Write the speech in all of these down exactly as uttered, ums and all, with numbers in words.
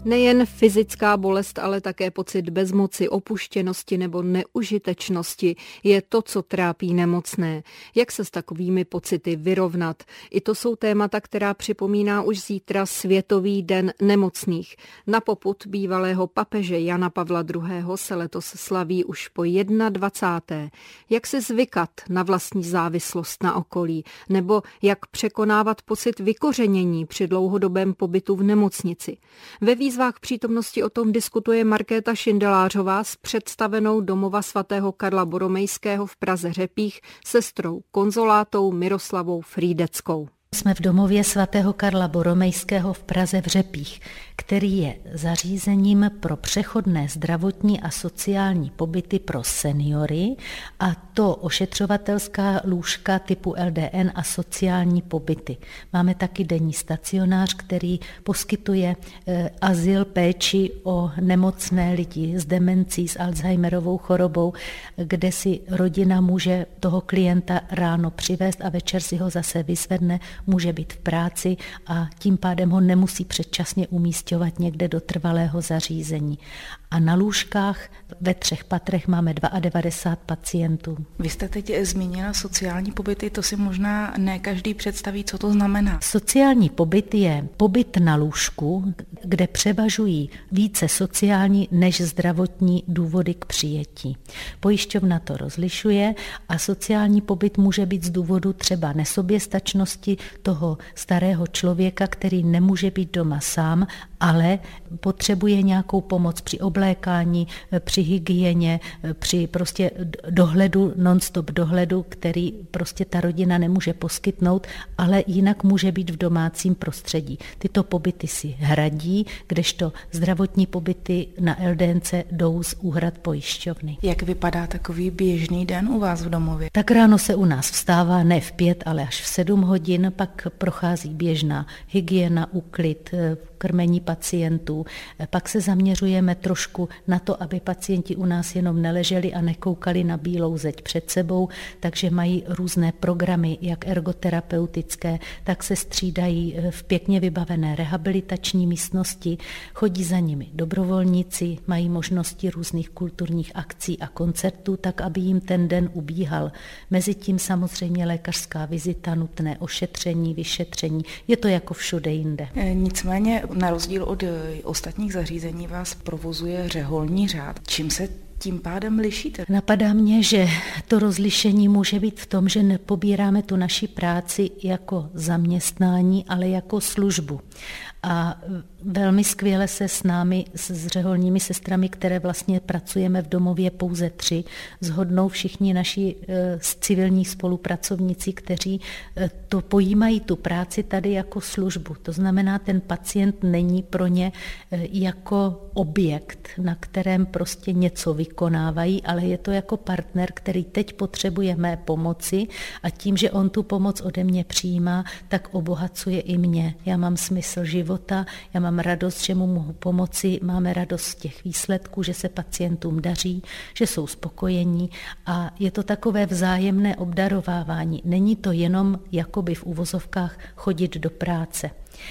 Nejen fyzická bolest, ale také pocit bezmoci, opuštěnosti nebo neužitečnosti je to, co trápí nemocné. Jak se s takovými pocity vyrovnat? I to jsou témata, která připomíná už zítra Světový den nemocných. Na popud bývalého papeže Jana Pavla druhého. se letos slaví už po dvacáté první Jak se zvykat na vlastní závislost na okolí? Nebo jak překonávat pocit vykořenění při dlouhodobém pobytu v nemocnici? Ve výzvách přítomnosti o tom diskutuje Markéta Šindelářová s představenou domova svatého Karla Boromejského v Praze Řepích sestrou konzolátou Miroslavou Frýdeckou. Jsme v domově svatého Karla Boromejského v Praze v Řepích, který je zařízením pro přechodné zdravotní a sociální pobyty pro seniory, a to ošetřovatelská lůžka typu L D N a sociální pobyty. Máme taky denní stacionář, který poskytuje e, azyl, péči o nemocné lidi s demencí, s Alzheimerovou chorobou, kde si rodina může toho klienta ráno přivést a večer si ho zase vyzvedne, může být v práci a tím pádem ho nemusí předčasně umísťovat někde do trvalého zařízení. A na lůžkách ve třech patrech máme devadesát dva pacientů. Vy jste teď zmínila sociální pobyty, to si možná ne každý představí, co to znamená. Sociální pobyt je pobyt na lůžku, kde převažují více sociální než zdravotní důvody k přijetí. Pojišťovna to rozlišuje a sociální pobyt může být z důvodu třeba nesoběstačnosti toho starého člověka, který nemůže být doma sám, ale potřebuje nějakou pomoc při oblékání, při hygieně, při prostě dohledu, non-stop dohledu, který prostě ta rodina nemůže poskytnout, ale jinak může být v domácím prostředí. Tyto pobyty si hradí, kdežto zdravotní pobyty na L D N C jdou z úhrad pojišťovny. Jak vypadá takový běžný den u vás v domově? Tak ráno se u nás vstává ne v pět, ale až v sedm hodin, pak prochází běžná hygiena, úklid, krmení pacientů. Pak se zaměřujeme trošku na to, aby pacienti u nás jenom neleželi a nekoukali na bílou zeď před sebou, takže mají různé programy, jak ergoterapeutické, tak se střídají v pěkně vybavené rehabilitační místnosti, chodí za nimi dobrovolníci, mají možnosti různých kulturních akcí a koncertů, tak aby jim ten den ubíhal. Mezitím samozřejmě lékařská vizita, nutné ošetření, vyšetření, je to jako všude jinde. Nicméně na rozdíl od ostatních zařízení vás provozuje řeholní řád. Čím se tím pádem lišíte? Napadá mě, že to rozlišení může být v tom, že nepobíráme tu naši práci jako zaměstnání, ale jako službu. A velmi skvěle se s námi, s řeholními sestrami, které vlastně pracujeme v domově pouze tři, shodnou všichni naši e, civilní spolupracovníci, kteří e, to pojímají tu práci tady jako službu. To znamená, ten pacient není pro ně e, jako objekt, na kterém prostě něco vykonávají, ale je to jako partner, který teď potřebuje mé pomoci a tím, že on tu pomoc ode mě přijímá, tak obohacuje i mě. Já mám smysl života, já mám radost, že mu mohu pomoci, máme radost z těch výsledků, že se pacientům daří, že jsou spokojení a je to takové vzájemné obdarovávání. Není to jenom jakoby v uvozovkách chodit do práce.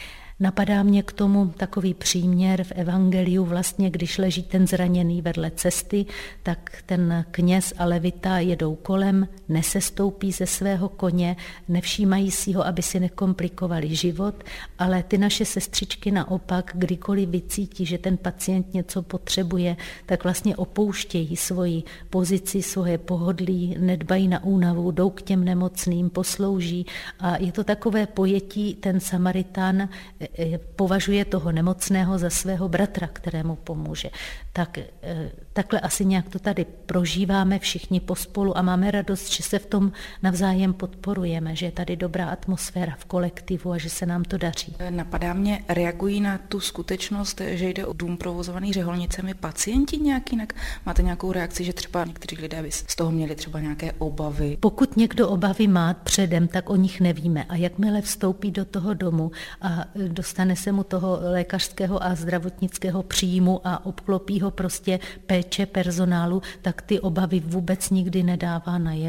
Napadá mě k tomu takový příměr v evangeliu, vlastně když leží ten zraněný vedle cesty, tak ten kněz a levita jedou kolem, nesestoupí ze svého koně, nevšímají si ho, aby si nekomplikovali život, ale ty naše sestřičky naopak, kdykoliv vycítí, že ten pacient něco potřebuje, tak vlastně opouštějí svoji pozici, svoje pohodlí, nedbají na únavu, jdou k těm nemocným, poslouží a je to takové pojetí, ten Samaritán považuje toho nemocného za svého bratra, kterému pomůže. Tak, takhle asi nějak to tady prožíváme všichni pospolu a máme radost, že se v tom navzájem podporujeme, že je tady dobrá atmosféra v kolektivu a že se nám to daří. Napadá mě, reagují na tu skutečnost, že jde o dům provozovaný řeholnicemi pacienti nějak jinak? Máte nějakou reakci, že třeba někteří lidé by z toho měli třeba nějaké obavy? Pokud někdo obavy má předem, tak o nich nevíme a jakmile vstoupí do toho domu a dostane se mu toho lékařského a zdravotnického příjmu a obklopí ho prostě péče personálu, tak ty obavy vůbec nikdy nedává najevo.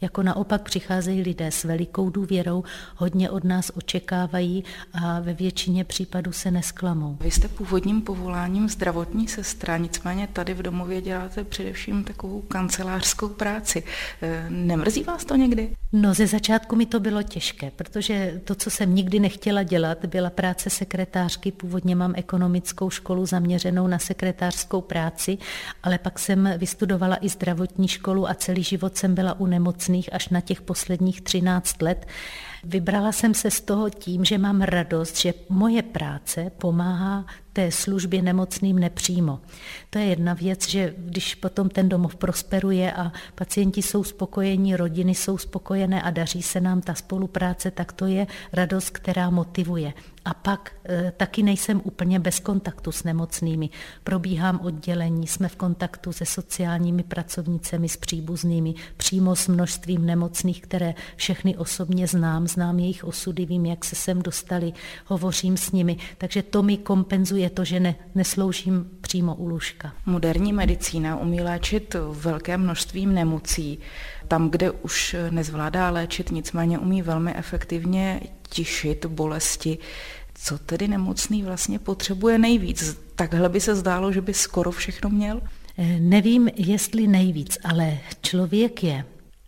Jako naopak přicházejí lidé s velikou důvěrou, hodně od nás očekávají a ve většině případů se nesklamou. Vy jste původním povoláním zdravotní sestra, nicméně tady v domově děláte především takovou kancelářskou práci. Nemrzí vás to někdy? No ze začátku mi to bylo těžké, protože to, co jsem nikdy nechtěla dělat, byla práce sekretářky. Původně mám ekonomickou školu zaměřenou na sekretářskou práci, ale pak jsem vystudovala i zdravotní školu a celý život jsem byla u nemocných až na těch posledních třináct let. Vybrala jsem se z toho tím, že mám radost, že moje práce pomáhá té službě nemocným nepřímo. To je jedna věc, že když potom ten domov prosperuje a pacienti jsou spokojení, rodiny jsou spokojené a daří se nám ta spolupráce, tak to je radost, která motivuje. A pak e, taky nejsem úplně bez kontaktu s nemocnými. Probíhám oddělení, jsme v kontaktu se sociálními pracovnicemi, s příbuznými, přímo s množstvím nemocných, které všechny osobně znám, znám jejich osudy, vím, jak se sem dostali, hovořím s nimi, takže to mi kompenzuje to, že ne, nesloužím přímo u lůžka. Moderní medicína umí léčit velké množství nemocí. Tam, kde už nezvládá léčit, nicméně umí velmi efektivně tišit bolesti. Co tedy nemocný vlastně potřebuje nejvíc? Takhle by se zdálo, že by skoro všechno měl? Nevím, jestli nejvíc, ale člověk je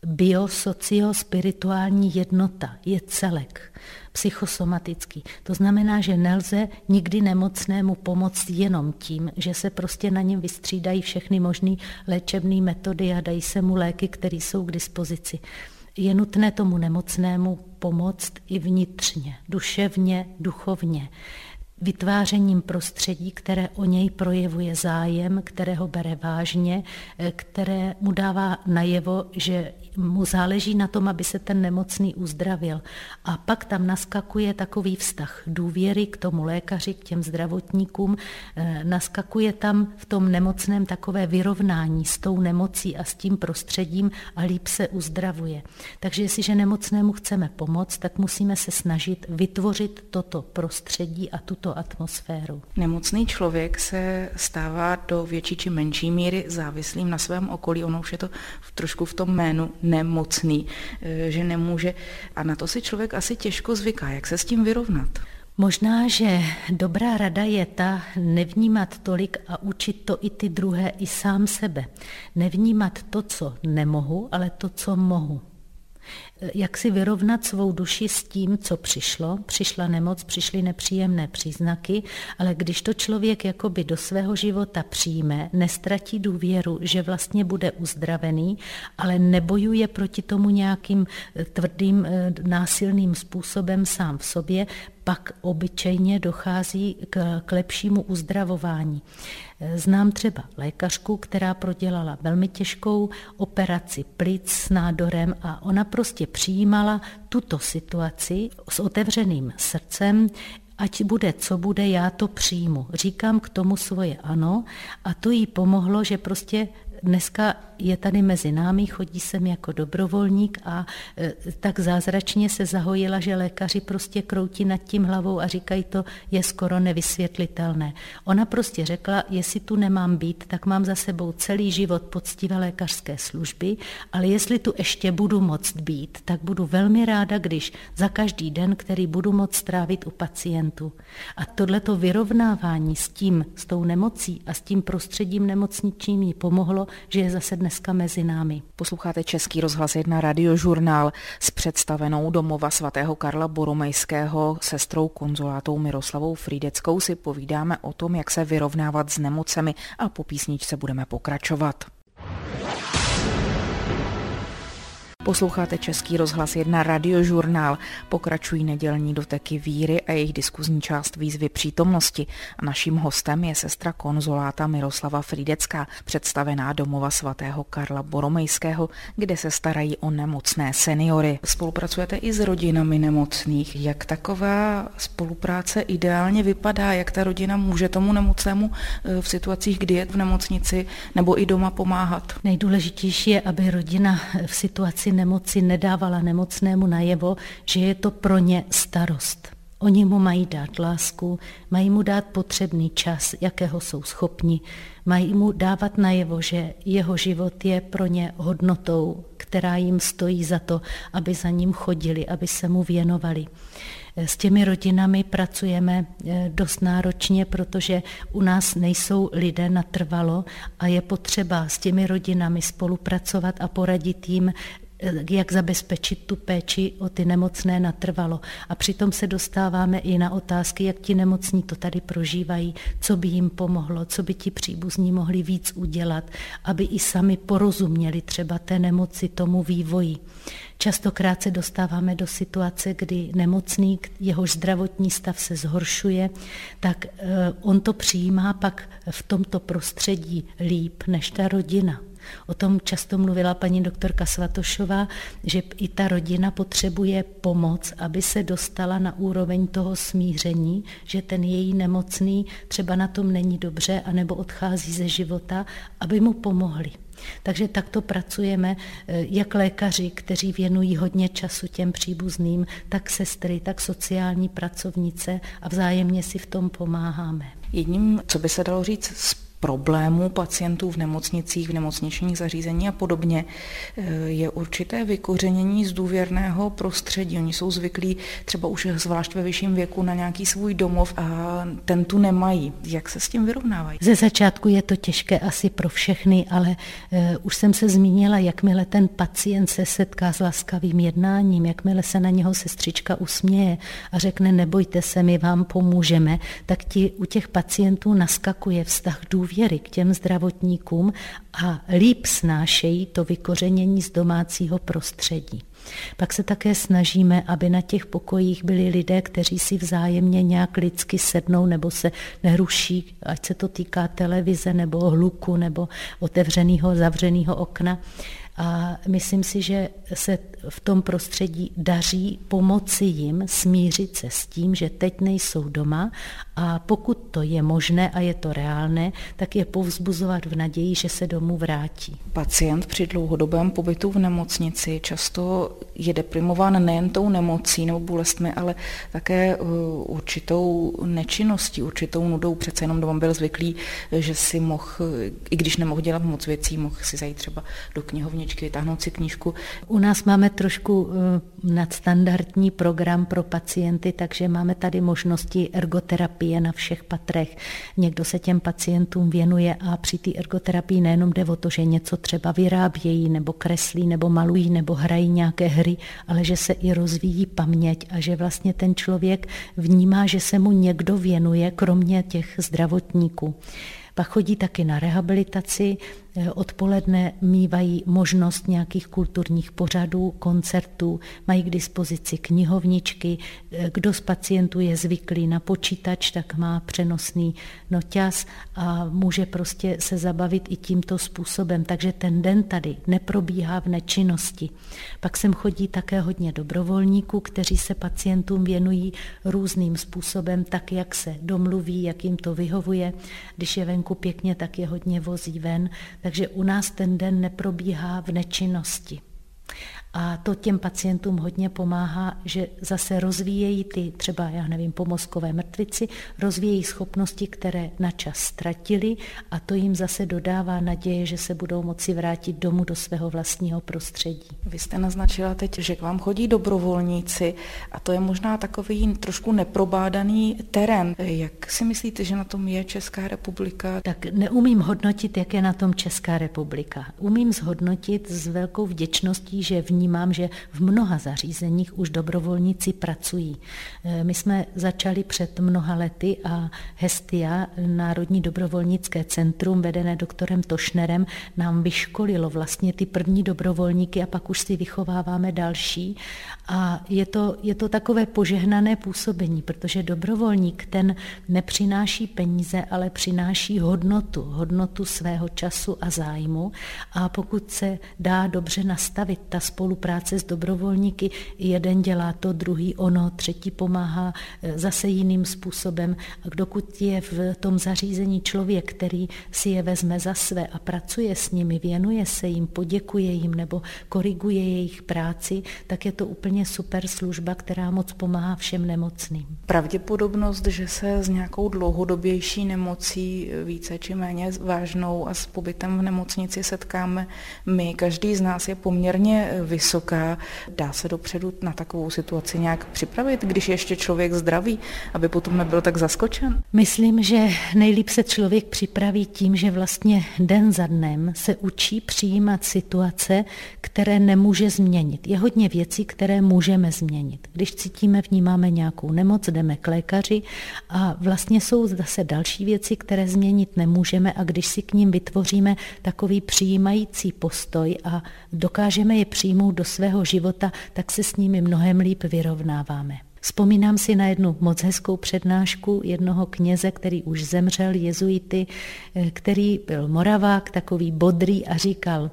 biosociospirituální jednota, je celek, psychosomatický. To znamená, že nelze nikdy nemocnému pomoct jenom tím, že se prostě na něm vystřídají všechny možné léčebné metody a dají se mu léky, které jsou k dispozici. Je nutné tomu nemocnému pomoct i vnitřně, duševně, duchovně, vytvářením prostředí, které o něj projevuje zájem, které ho bere vážně, které mu dává najevo, že mu záleží na tom, aby se ten nemocný uzdravil. A pak tam naskakuje takový vztah důvěry k tomu lékaři, k těm zdravotníkům. Naskakuje tam v tom nemocném takové vyrovnání s tou nemocí a s tím prostředím a líp se uzdravuje. Takže jestliže nemocnému chceme pomoct, tak musíme se snažit vytvořit toto prostředí a tuto atmosféru. Nemocný člověk se stává do větší či menší míry závislým na svém okolí. Ono už je to trošku v tom jménu nemocný, že nemůže. A na to si člověk asi těžko zvyká. Jak se s tím vyrovnat? Možná, že dobrá rada je ta nevnímat tolik a učit to i ty druhé, i sám sebe. Nevnímat to, co nemohu, ale to, co mohu. Jak si vyrovnat svou duši s tím, co přišlo. Přišla nemoc, přišly nepříjemné příznaky, ale když to člověk jakoby do svého života přijme, nestratí důvěru, že vlastně bude uzdravený, ale nebojuje proti tomu nějakým tvrdým, násilným způsobem sám v sobě, pak obyčejně dochází k, k lepšímu uzdravování. Znám třeba lékařku, která prodělala velmi těžkou operaci plic s nádorem a ona prostě přijímala tuto situaci s otevřeným srdcem, ať bude, co bude, já to přijmu. Říkám k tomu svoje ano a to jí pomohlo, že prostě dneska je tady mezi námi, chodí sem jako dobrovolník a e, tak zázračně se zahojila, že lékaři prostě kroutí nad tím hlavou a říkají, to je skoro nevysvětlitelné. Ona prostě řekla, jestli tu nemám být, tak mám za sebou celý život poctivé lékařské služby, ale jestli tu ještě budu moct být, tak budu velmi ráda, když za každý den, který budu moct strávit u pacientů. A tohleto vyrovnávání s tím, s tou nemocí a s tím prostředím nemocničním jí pomohlo, že je zase dneska mezi námi. Posloucháte Český rozhlas jedna radiožurnál s představenou domova svatého Karla Boromejského sestrou konzolátou Miroslavou Frýdeckou si povídáme o tom, jak se vyrovnávat s nemocemi a po písničce budeme pokračovat. Posloucháte Český rozhlas jedna radiožurnál. Pokračují nedělní doteky víry a jejich diskuzní část výzvy přítomnosti. A naším hostem je sestra konzoláta Miroslava Frýdecká, představená domova svatého Karla Boromejského, kde se starají o nemocné seniory. Spolupracujete i s rodinami nemocných. Jak taková spolupráce ideálně vypadá? Jak ta rodina může tomu nemocnému v situacích, kdy je v nemocnici nebo i doma pomáhat? Nejdůležitější je, aby rodina v situaci nemoci nedávala nemocnému najevo, že je to pro ně starost. Oni mu mají dát lásku, mají mu dát potřebný čas, jakého jsou schopni, mají mu dávat najevo, že jeho život je pro ně hodnotou, která jim stojí za to, aby za ním chodili, aby se mu věnovali. S těmi rodinami pracujeme dost náročně, protože u nás nejsou lidé natrvalo a je potřeba s těmi rodinami spolupracovat a poradit jim, jak zabezpečit tu péči o ty nemocné natrvalo. A přitom se dostáváme i na otázky, jak ti nemocní to tady prožívají, co by jim pomohlo, co by ti příbuzní mohli víc udělat, aby i sami porozuměli třeba té nemoci, tomu vývoji. Častokrát se dostáváme do situace, kdy nemocný, jehož zdravotní stav se zhoršuje, tak on to přijímá pak v tomto prostředí líp než ta rodina. O tom často mluvila paní doktorka Svatošová, že i ta rodina potřebuje pomoc, aby se dostala na úroveň toho smíření, že ten její nemocný třeba na tom není dobře anebo odchází ze života, aby mu pomohli. Takže takto pracujeme jak lékaři, kteří věnují hodně času těm příbuzným, tak sestry, tak sociální pracovnice a vzájemně si v tom pomáháme. Jedním, co by se dalo říct, z problémů pacientů v nemocnicích, v nemocničních zařízení a podobně, je určité vykořenění z důvěrného prostředí. Oni jsou zvyklí třeba už zvlášť ve vyšším věku na nějaký svůj domov a ten tu nemají. Jak se s tím vyrovnávají? Ze začátku je to těžké asi pro všechny, ale uh, už jsem se zmínila, jakmile ten pacient se setká s laskavým jednáním, jakmile se na něho sestřička usměje a řekne nebojte se, my vám pomůžeme, tak ti u těch pacientů naskakuje vztah důvěry k těm zdravotníkům a líp snášejí to vykořenění z domácího prostředí. Pak se také snažíme, aby na těch pokojích byli lidé, kteří si vzájemně nějak lidsky sednou nebo se neruší, ať se to týká televize nebo hluku nebo otevřeného, zavřeného okna. A myslím si, že se v tom prostředí daří pomoci jim smířit se s tím, že teď nejsou doma a pokud to je možné a je to reálné, tak je povzbuzovat v naději, že se domů vrátí. Pacient při dlouhodobém pobytu v nemocnici často je deprimován nejen tou nemocí nebo bolestmi, ale také určitou nečinností, určitou nudou. Přece jenom doma byl zvyklý, že si mohl, i když nemohl dělat moc věcí, mohl si zajít třeba do knihovničky, vytáhnout si knížku. U nás máme trošku nadstandardní program pro pacienty, takže máme tady možnosti ergoterapie na všech patrech. Někdo se těm pacientům věnuje a při té ergoterapii nejenom jde o to, že něco třeba vyrábějí, nebo kreslí, nebo malují, nebo hrají nějaké hry, ale že se i rozvíjí paměť a že vlastně ten člověk vnímá, že se mu někdo věnuje, kromě těch zdravotníků. Pak chodí taky na rehabilitaci, odpoledne mívají možnost nějakých kulturních pořadů, koncertů, mají k dispozici knihovničky, kdo z pacientů je zvyklý na počítač, tak má přenosný noťaz a může prostě se zabavit i tímto způsobem. Takže ten den tady neprobíhá v nečinnosti. Pak sem chodí také hodně dobrovolníků, kteří se pacientům věnují různým způsobem, tak jak se domluví, jak jim to vyhovuje. Když je venku pěkně, tak je hodně vozí ven. Takže u nás ten den neprobíhá v nečinnosti. A to těm pacientům hodně pomáhá, že zase rozvíjejí ty třeba, já nevím, pomozkové mrtvici, rozvíjejí schopnosti, které na čas ztratili a to jim zase dodává naděje, že se budou moci vrátit domů do svého vlastního prostředí. Vy jste naznačila teď, že k vám chodí dobrovolníci a to je možná takový trošku neprobádaný terén. Jak si myslíte, že na tom je Česká republika? Tak neumím hodnotit, jak je na tom Česká republika. Umím zhodnotit s velkou vděčností, že v Vnímám, že v mnoha zařízeních už dobrovolníci pracují. My jsme začali před mnoha lety a Hestia, Národní dobrovolnické centrum, vedené doktorem Tošnerem, nám vyškolilo vlastně ty první dobrovolníky a pak už si vychováváme další. A je to, je to takové požehnané působení, protože dobrovolník ten nepřináší peníze, ale přináší hodnotu, hodnotu svého času a zájmu. A pokud se dá dobře nastavit ta spolupráce, spolupráce s dobrovolníky. Jeden dělá to, druhý ono, třetí pomáhá zase jiným způsobem. A dokud je v tom zařízení člověk, který si je vezme za své a pracuje s nimi, věnuje se jim, poděkuje jim nebo koriguje jejich práci, tak je to úplně super služba, která moc pomáhá všem nemocným. Pravděpodobnost, že se s nějakou dlouhodobější nemocí, více či méně vážnou a s pobytem v nemocnici setkáme my, každý z nás, je poměrně vysoká. Dá se dopředu na takovou situaci nějak připravit, když ještě člověk zdraví, aby potom nebyl tak zaskočen? Myslím, že nejlíp se člověk připraví tím, že vlastně den za dnem se učí přijímat situace, které nemůže změnit. Je hodně věcí, které můžeme změnit. Když cítíme, vnímáme nějakou nemoc, jdeme k lékaři a vlastně jsou zase další věci, které změnit nemůžeme a když si k ním vytvoříme takový přijímající postoj a dokážeme je přijmout do svého života, tak se s nimi mnohem líp vyrovnáváme. Vzpomínám si na jednu moc hezkou přednášku jednoho kněze, který už zemřel, jezuity, který byl Moravák, takový bodrý a říkal,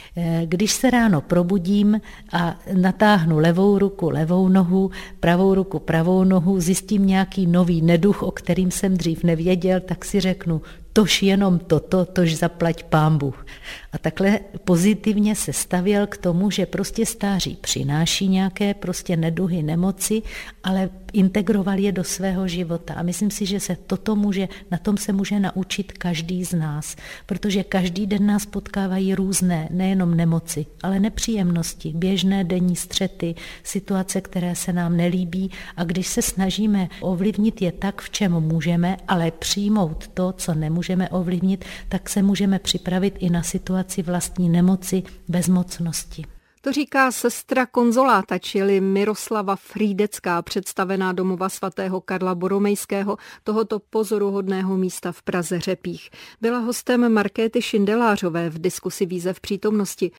když se ráno probudím a natáhnu levou ruku, levou nohu, pravou ruku, pravou nohu, zjistím nějaký nový neduch, o kterým jsem dřív nevěděl, tak si řeknu, tož jenom toto, tož zaplať Pán Bůh. A takhle pozitivně se stavěl k tomu, že prostě stáří přináší nějaké prostě neduhy, nemoci, ale integroval je do svého života. A myslím si, že se toto může, na tom se může naučit každý z nás, protože každý den nás potkávají různé, nejenom nemoci, ale nepříjemnosti, běžné denní střety, situace, které se nám nelíbí a když se snažíme ovlivnit je tak, v čem můžeme, ale přijmout to, co nemůžeme ovlivnit, tak se můžeme připravit i na situaci vlastní nemoci, bezmocnosti. To říká sestra konzoláta, čili Miroslava Frýdecká, představená domova svatého Karla Boromejského, tohoto pozoruhodného místa v Praze Řepích. Byla hostem Markéty Šindelářové v diskusi Výzev přítomnosti.